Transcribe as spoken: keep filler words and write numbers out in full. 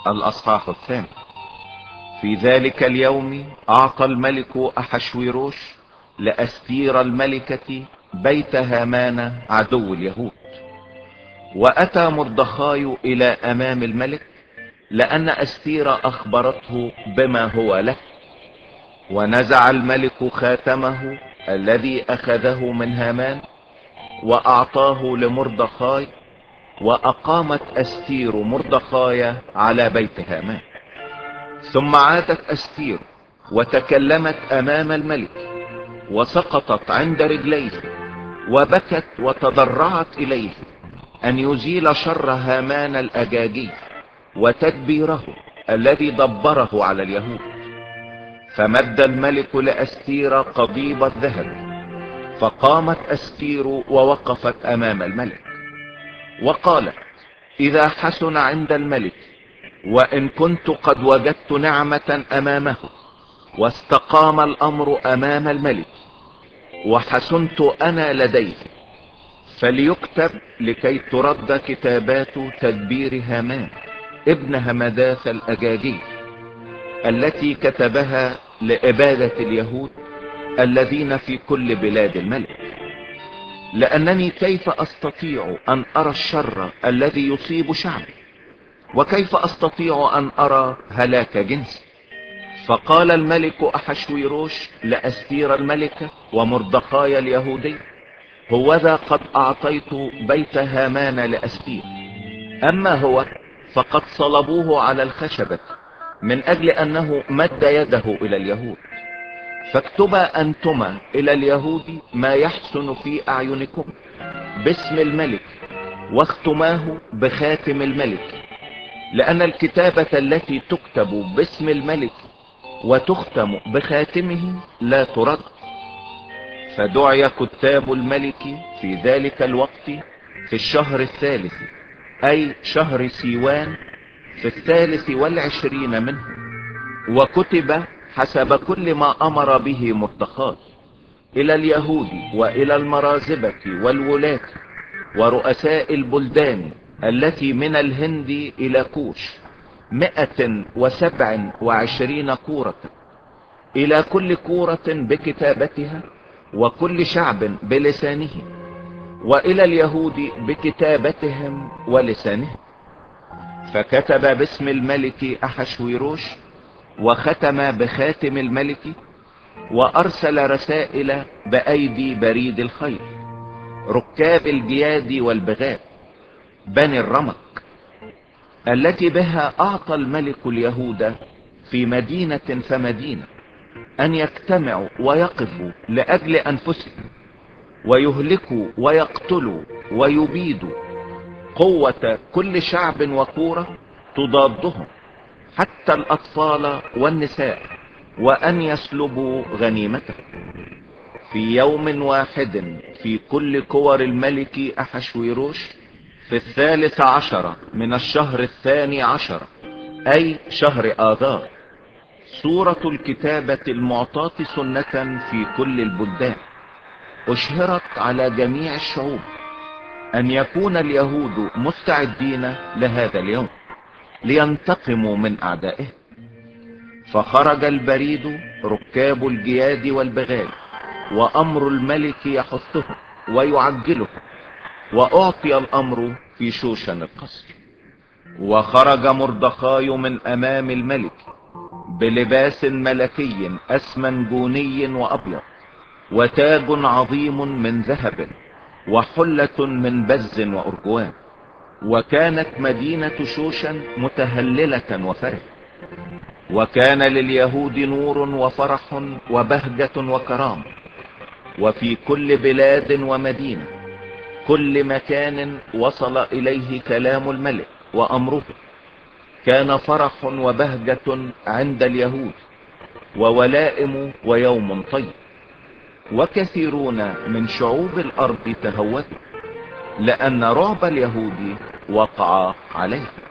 الأصحاح الثاني. في ذلك اليوم أعطى الملك أحشويروش لأستير الملكة بيت هامان عدو اليهود. وأتى مردخاي إلى أمام الملك لأن أستير أخبرته بما هو له. ونزع الملك خاتمه الذي أخذه من هامان وأعطاه لمردخاي، وأقامت أستير مردخاي على بيت هامان. ثم عادت أستير وتكلمت أمام الملك وسقطت عند رجليه وبكت وتضرعت إليه أن يزيل شر هامان الأجاجي وتدبيره الذي دبره على اليهود. فمد الملك لأستير قضيب الذهب، فقامت أستير ووقفت أمام الملك وقالت: إذا حسن عند الملك وإن كنت قد وجدت نعمة أمامه واستقام الأمر أمام الملك وحسنت أنا لديه، فليكتب لكي ترد كتابات تدبير هامان ابن همداث الأجاجي التي كتبها لإبادة اليهود الذين في كل بلاد الملك. لأنني كيف أستطيع أن أرى الشر الذي يصيب شعبي، وكيف أستطيع أن أرى هلاك جنسي؟ فقال الملك أحشويروش لأستير الملكة ومردخاي اليهودي: هوذا قد أعطيت بيت هامان لأستير، أما هو فقد صلبوه على الخشبة من أجل أنه مد يده إلى اليهود. فاكتبا أنتما إلى اليهود ما يحسن في أعينكم باسم الملك، واختماه بخاتم الملك، لأن الكتابة التي تكتب باسم الملك وتختم بخاتمه لا ترد. فدعي كتاب الملك في ذلك الوقت في الشهر الثالث، أي شهر سيوان، في الثالث والعشرين منه، وكتب حسب كل ما أمر به مردخاي إلى اليهود وإلى المرازبة والولاة ورؤساء البلدان التي من الهند إلى كوش، مئة وسبع وعشرين كورة، إلى كل كورة بكتابتها وكل شعب بلسانه، وإلى اليهود بكتابتهم ولسانهم. فكتب باسم الملك أحشويروش وختم بخاتم الملك، وأرسل رسائل بأيدي بريد الخيل، ركاب الجياد والبغاء، بني الرمق، التي بها أعطى الملك اليهود في مدينة فمدينة أن يجتمعوا ويقفوا لأجل أنفسهم، ويهلكوا ويقتلوا ويبيدوا قوة كل شعب وكورة تضادهم، حتى الأطفال والنساء، وأن يسلبوا غنيمته. في يوم واحد في كل كور الملك أحشويروش في الثالث عشر من الشهر الثاني عشر، أي شهر آذار، صورة الكتابة المعطاة سنة في كل البلدان أشهرت على جميع الشعوب أن يكون اليهود مستعدين لهذا اليوم لينتقموا من أعدائهم. فخرج البريد ركاب الجياد والبغال، وأمر الملك يحثهم ويعجلهم، وأعطي الأمر في شوشن القصر. وخرج مردخاي من أمام الملك بلباس ملكي أسمنجوني وأبيض، وتاج عظيم من ذهب، وحلة من بز وأرجوان. وكانت مدينة شوشن متهللة وفرح، وكان لليهود نور وفرح وبهجة وكرامة. وفي كل بلاد ومدينة كل مكان وصل إليه كلام الملك وأمره كان فرح وبهجة عند اليهود، وولائم ويوم طيب. وكثيرون من شعوب الأرض تهودوا، لأن رعب اليهود وقع عليه.